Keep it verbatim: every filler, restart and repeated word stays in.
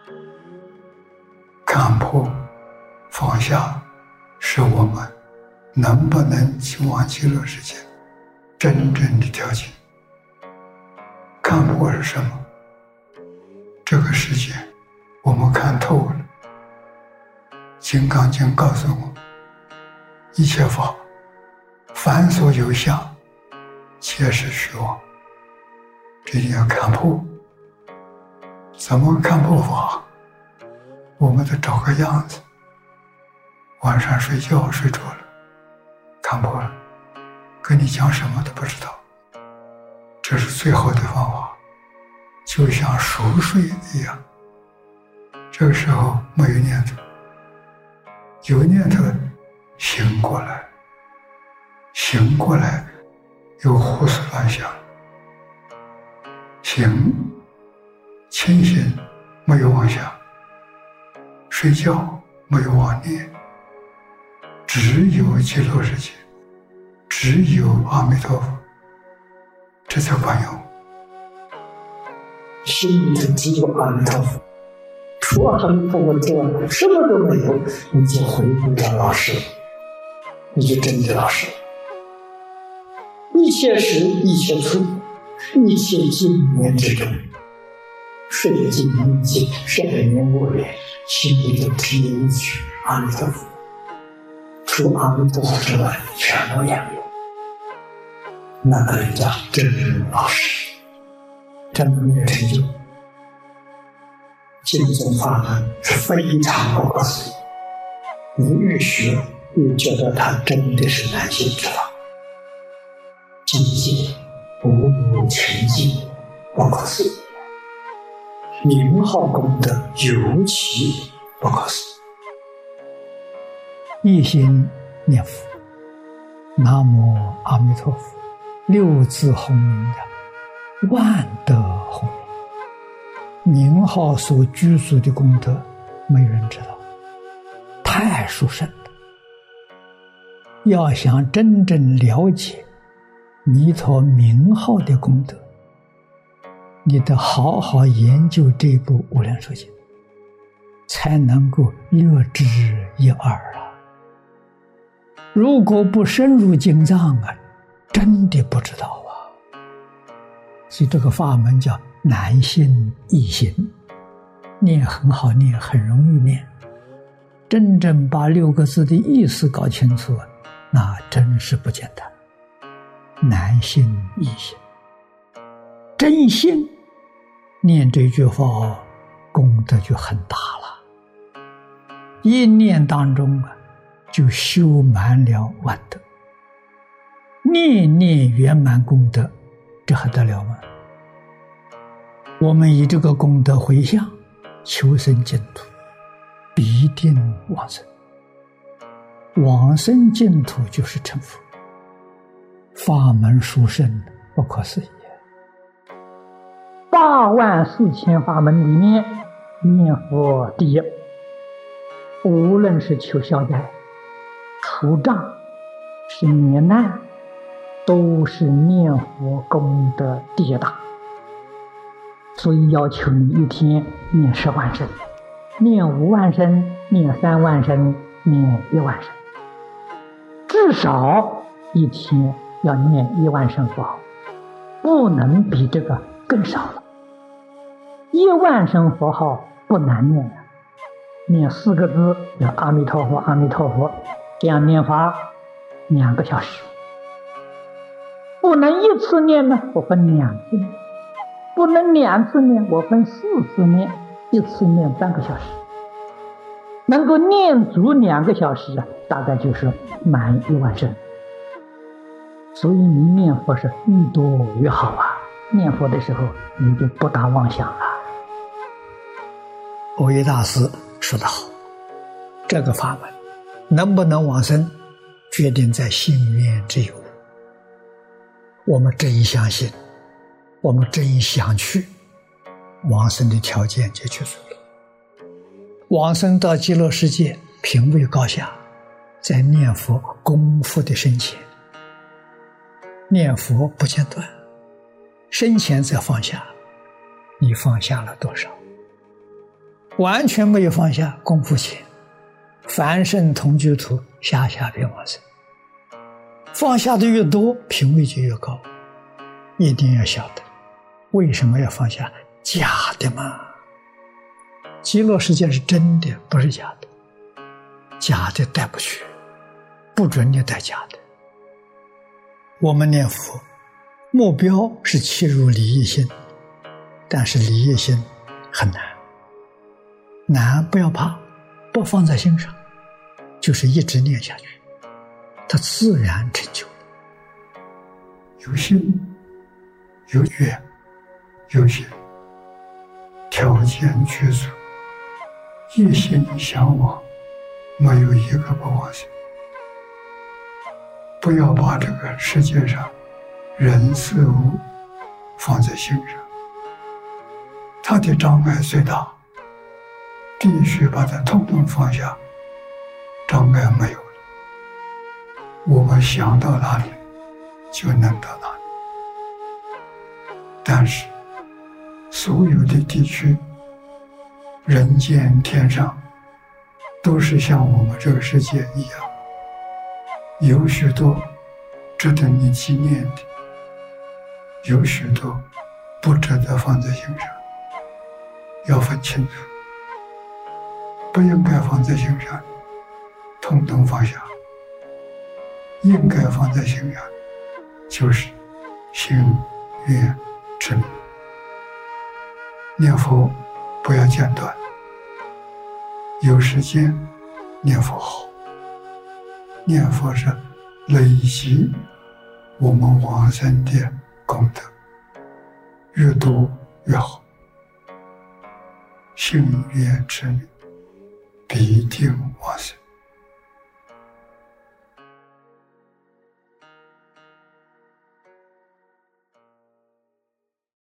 看破放下，是我们能不能去往极乐世界真正的条件。看破是什么？这个世界我们看透了。金刚经告诉我，一切法凡所有相，皆是虚妄。这一定要看破。怎么看破法？我们得找个样子。晚上睡觉睡着了，看破了，跟你讲什么都不知道。这是最好的方法，就像熟睡一样。这个时候没有念头，有念头醒过来，醒过来又胡思乱想。醒，清醒，没有妄想；睡觉，没有妄念。只有极乐世界，只有阿弥陀佛，这才管用。 心里头只有阿弥陀佛，除阿弥陀佛之外，什么都没有，你就回不了老师，你就真的老师。一切时，一切处，一切经念之中，顺境逆境，善缘恶缘，心里头只有一句阿弥陀佛。除阿弥陀佛之外，全部仰有。那个人叫真老实，真的没有成就。经宗法门是非常不可思议，你越学越觉得他真的是难信之法，境界无有情境，不可思议。名号功德尤其不可思议。 一心念佛，南无阿弥陀佛，六字洪名的万德洪名，名号所具足的功德，没人知道，太殊胜了。要想真正了解弥陀名号的功德，你得好好研究这部《无量寿经》，才能够略知一二啊。如果不深入经藏啊，真的不知道啊。所以这个法门叫难信易行，念很好念，很容易念。真正把六个字的意思搞清楚，那真是不简单。难信易行，真心念这句话，功德就很大了。一念当中啊，就修满了万德，念念圆满功德，这还得了吗？我们以这个功德回向，求生净土，必定往生。往生净土就是成佛，法门殊胜，不可思议。八万四千法门里面，念佛第一。无论是求消灾、除障、是灭难，都是念佛功德第一大。所以要求你一天念十万声，念五万声，念三万声，念一万声，至少一天要念一万声佛号，不能比这个更少了。一万声佛号不难念的，念四个字叫阿弥陀佛，阿弥陀佛，这样念法两个小时。不能一次念呢，我分两次念；不能两次念，我分四次念，一次念半个小时。能够念足两个小时啊，大概就是满一万声。所以你念佛是越多越好啊！念佛的时候你就不打妄想了。蕅益大师说得好，这个法门能不能往生，决定在信愿之有。我们真相信，我们真想去，往生的条件就具足了。往生到极乐世界，品位高下，在念佛功夫的深浅。念佛不间断，深浅则放下，你放下了多少？ 完全没有放下，功夫浅。凡圣同居土，下下品往生。放下的越多，品位就越高。一定要晓得，为什么要放下？假的嘛。极乐世界是真的，不是假的。假的带不去，不准你带假的。我们念佛，目标是切入离业心，但是离业心很难。难不要怕，不放在心上，就是一直念下去，它自然成就。 有心，有愿，有行，条件具足，一心向往，没有一个不往生。不要把这个世界上人事物放在心上，它的障碍最大，必须把它统统放下，障碍没有了，我们想到哪里就能到哪里。但是所有的地区，人间天上，都是像我们这个世界一样，有许多值得你纪念的，有许多不值得放在心上，要分清楚。不应该放在心上，统统放下；应该放在心上，就是心愿之力。念佛不要间断，有时间念佛好。念佛是累积我们往生的功德，越多越好。心愿之力必定往生。